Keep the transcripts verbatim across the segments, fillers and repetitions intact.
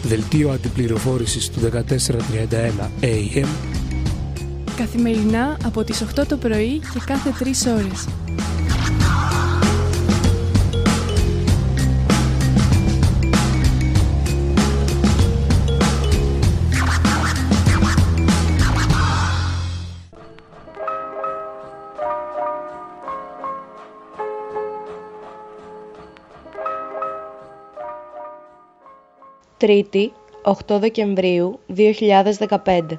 Δελτίο αντιπληροφόρησης του δεκατέσσερα τριάντα ένα έι εμ. Καθημερινά από τις οκτώ το πρωί και κάθε τρεις ώρες. Τρίτη, οκτώ Δεκεμβρίου δύο χιλιάδες δεκαπέντε.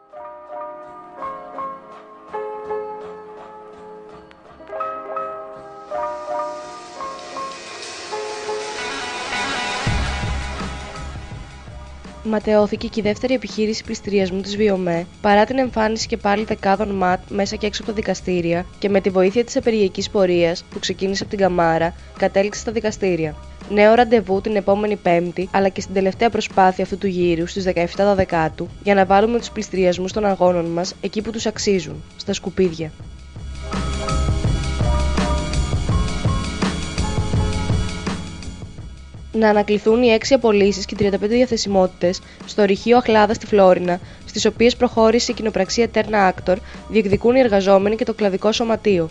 Ματαιώθηκε και η δεύτερη επιχείρηση πληστηριασμού της Βιομέ, παρά την εμφάνιση και πάλι δεκάδων ΜΑΤ μέσα και έξω από τα δικαστήρια και με τη βοήθεια της απεργιακής πορείας που ξεκίνησε από την Καμάρα, κατέληξε στα δικαστήρια. Νέο ραντεβού την επόμενη Πέμπτη, αλλά και στην τελευταία προσπάθεια αυτού του γύρου στις δεκαεπτά Δεκάτου, για να βάλουμε τους πληστηριασμούς των αγώνων μας εκεί που τους αξίζουν, στα σκουπίδια. Να ανακληθούν οι έξι απολύσεις και τριάντα πέντε διαθεσιμότητες στο ρηχείο Αχλάδα στη Φλόρινα, στις οποίες προχώρησε η κοινοπραξία Eterna Actor, διεκδικούν οι εργαζόμενοι και το κλαδικό σωματείο.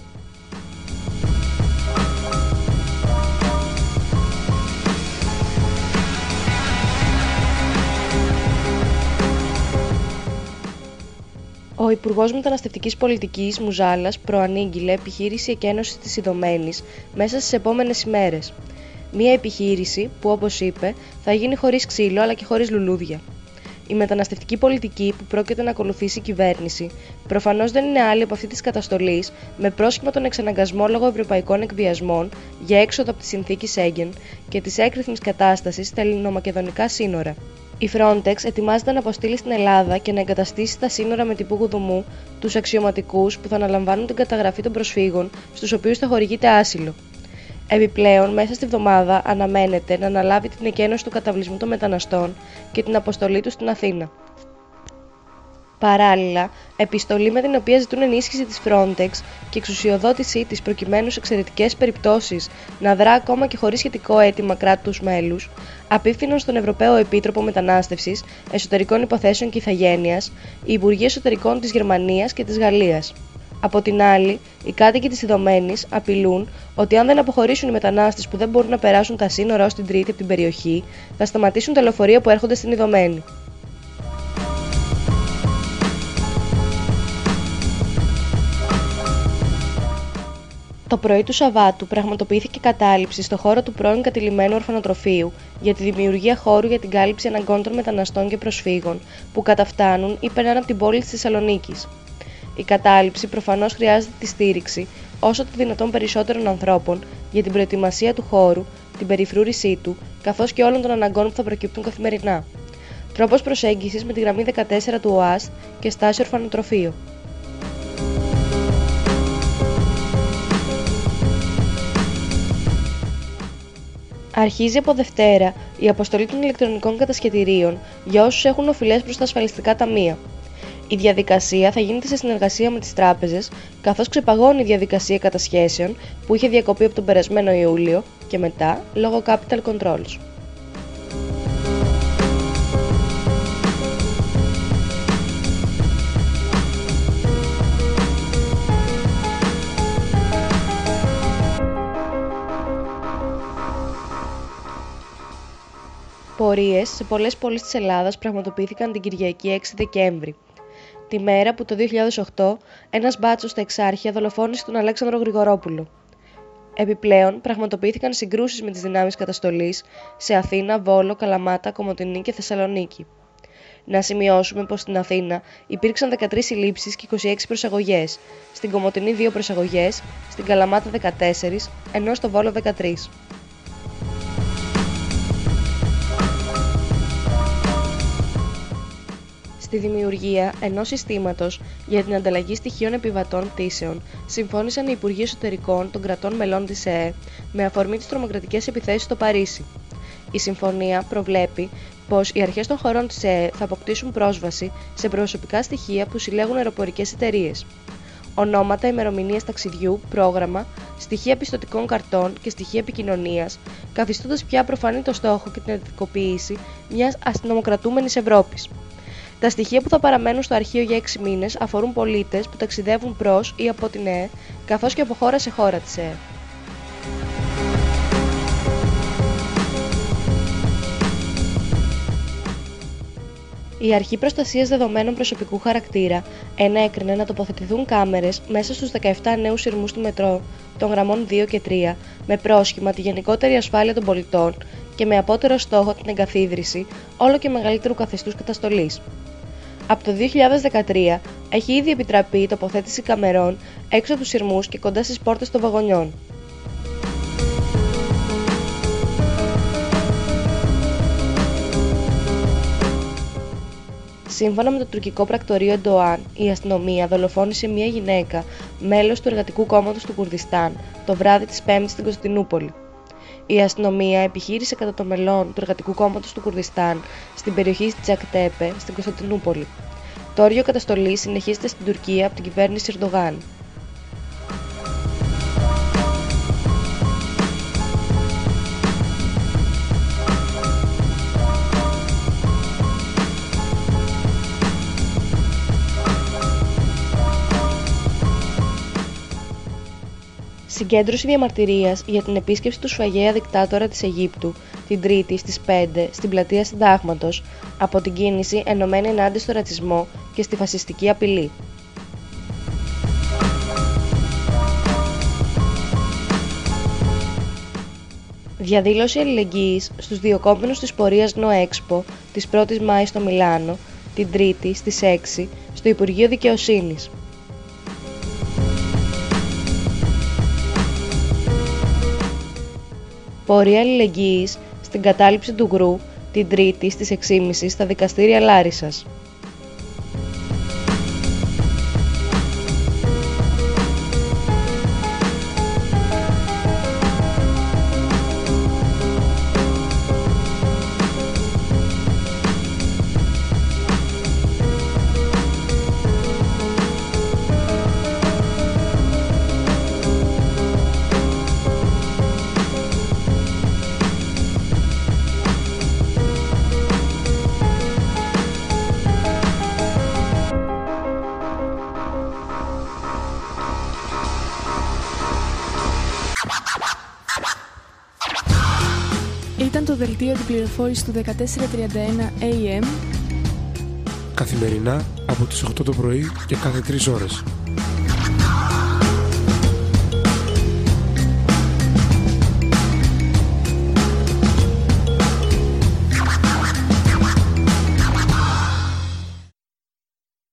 Ο Υπουργός Μεταναστευτικής Πολιτικής Μουζάλας προανήγγειλε επιχείρηση εκένωσης της Ιδωμένης μέσα στις επόμενες ημέρες. Μία επιχείρηση που, όπως είπε, θα γίνει χωρίς ξύλο αλλά και χωρίς λουλούδια. Η μεταναστευτική πολιτική που πρόκειται να ακολουθήσει η κυβέρνηση προφανώς δεν είναι άλλη από αυτή της καταστολής, με πρόσχημα τον εξαναγκασμό λόγω ευρωπαϊκών εκβιασμών για έξοδο από τη συνθήκη Σέγγεν και της έκρηθμης κατάστασης στα ελληνομακεδονικά σύνορα. Η Frontex ετοιμάζεται να αποστείλει στην Ελλάδα και να εγκαταστήσει στα σύνορα με την Πουγουδουμού τους αξιωματικούς που θα αναλαμβάνουν την καταγραφή των προσφύγων στους οποίους θα χορηγείται άσυλο. Επιπλέον, μέσα στη βδομάδα αναμένεται να αναλάβει την εκένωση του καταβλισμού των μεταναστών και την αποστολή του στην Αθήνα. Παράλληλα, επιστολή με την οποία ζητούν ενίσχυση της Frontex και εξουσιοδότησή της προκειμένου σε εξαιρετικές περιπτώσεις να δρά ακόμα και χωρίς σχετικό αίτημα κράτους μέλους, απίφθηναν στον Ευρωπαίο Επίτροπο Μετανάστευσης, Εσωτερικών Υποθέσεων και Ηθαγένειας, οι Υπουργοί Εσωτερικών της Γερμανίας και της Γαλλίας. Από την άλλη, οι κάτοικοι της Ιδωμένης απειλούν ότι αν δεν αποχωρήσουν οι μετανάστες που δεν μπορούν να περάσουν τα σύνορα ως την Τρίτη από την περιοχή, θα σταματήσουν τα λεωφορεία που έρχονται στην Ιδωμένη. Το πρωί του Σαββάτου πραγματοποιήθηκε κατάληψη στο χώρο του πρώην κατηλημμένου ορφανοτροφείου για τη δημιουργία χώρου για την κάλυψη αναγκών των μεταναστών και προσφύγων που καταφτάνουν ή περνάνε από την πόλη της Θεσσαλονίκης. Η κατάληψη προφανώς χρειάζεται τη στήριξη όσο το δυνατόν περισσότερων ανθρώπων για την προετοιμασία του χώρου, την περιφρούρησή του, καθώς και όλων των αναγκών που θα προκύπτουν καθημερινά. Τρόπος προσέγγισης με τη γραμμή δεκατέσσερα του ΟΑΣΤ και στάση ορφανοτροφείο. Αρχίζει από Δευτέρα η αποστολή των ηλεκτρονικών κατασχετηρίων για όσους έχουν οφειλές προς τα ασφαλιστικά ταμεία. Η διαδικασία θα γίνεται σε συνεργασία με τις τράπεζες, καθώς ξεπαγώνει η διαδικασία κατασχέσεων που είχε διακοπεί από τον περασμένο Ιούλιο και μετά λόγω capital controls. Πορείες σε πολλές πόλεις της Ελλάδας πραγματοποιήθηκαν την Κυριακή έξι Δεκέμβρη. Τη μέρα που το δύο χιλιάδες οκτώ ένας μπάτσος στα Εξάρχεια δολοφόνησε τον Αλέξανδρο Γρηγορόπουλο. Επιπλέον, πραγματοποιήθηκαν συγκρούσεις με τις δυνάμεις καταστολής σε Αθήνα, Βόλο, Καλαμάτα, Κομοτηνή και Θεσσαλονίκη. Να σημειώσουμε πως στην Αθήνα υπήρξαν δεκατρείς συλλήψεις και είκοσι έξι προσαγωγές, στην Κομοτηνή δύο προσαγωγές, στην Καλαμάτα δεκατέσσερις, ενώ στο Βόλο δεκατρείς. Στη δημιουργία ενός συστήματος για την ανταλλαγή στοιχείων επιβατών πτήσεων συμφώνησαν οι Υπουργοί Εσωτερικών των κρατών μελών της ΕΕ με αφορμή τις τρομοκρατικές επιθέσεις στο Παρίσι. Η συμφωνία προβλέπει πως οι αρχές των χωρών της ΕΕ θα αποκτήσουν πρόσβαση σε προσωπικά στοιχεία που συλλέγουν αεροπορικές εταιρείες. ονόματα, ημερομηνίες ταξιδιού, πρόγραμμα, στοιχεία πιστωτικών καρτών και στοιχεία επικοινωνίας, καθιστώντας πια προφανή το στόχο και την εντατικοποίηση μιας αστυνομοκρατούμενης Ευρώπης. Τα στοιχεία που θα παραμένουν στο αρχείο για έξι μήνες αφορούν πολίτες που ταξιδεύουν προς ή από την ΕΕ, καθώς και από χώρα σε χώρα της ΕΕ. Η Αρχή Προστασίας Δεδομένων Προσωπικού Χαρακτήρα ενέκρινε να τοποθετηθούν κάμερες μέσα στους δεκαεπτά νέους σειρμούς του μετρό των γραμμών δύο και τρία με πρόσχημα τη γενικότερη ασφάλεια των πολιτών και με απότερο στόχο την εγκαθίδρυση όλο και μεγαλύτερου καθεστούς καταστολής. Από το δύο χιλιάδες δεκατρία έχει ήδη επιτραπεί η τοποθέτηση καμερών έξω από τους σειρμούς και κοντά στις πόρτες των βαγονιών. Σύμφωνα με το τουρκικό πρακτορείο Εντοάν, η αστυνομία δολοφόνησε μια γυναίκα, μέλος του Εργατικού Κόμματος του Κουρδιστάν, το βράδυ της Πέμπτης στην Κωνσταντινούπολη. Η αστυνομία επιχείρησε κατά των μελών του Εργατικού Κόμματος του Κουρδιστάν στην περιοχή Τζακτέπε, στην Κωνσταντινούπολη. Το όριο καταστολής συνεχίζεται στην Τουρκία από την κυβέρνηση Ερντογάν. Συγκέντρωση διαμαρτυρίας για την επίσκεψη του σφαγέα δικτάτορα της Αιγύπτου την Τρίτη στις πέντε στην πλατεία Συντάγματος από την κίνηση ενωμένη ενάντια στο ρατσισμό και στη φασιστική απειλή. Διαδήλωση αλληλεγγύης στους διοκόμενους της πορείας NoExpo της πρώτης Μάη στο Μιλάνο την Τρίτη στις έξι στο Υπουργείο Δικαιοσύνης. Πορεία αλληλεγγύης στην κατάληψη του Γκρου την Τρίτη στις έξι και μισή στα δικαστήρια Λάρισσας. Ήταν το δελτίο την πληροφόρηση του δεκατέσσερα τριάντα ένα έι εμ καθημερινά από τις οκτώ το πρωί και κάθε τρεις ώρες.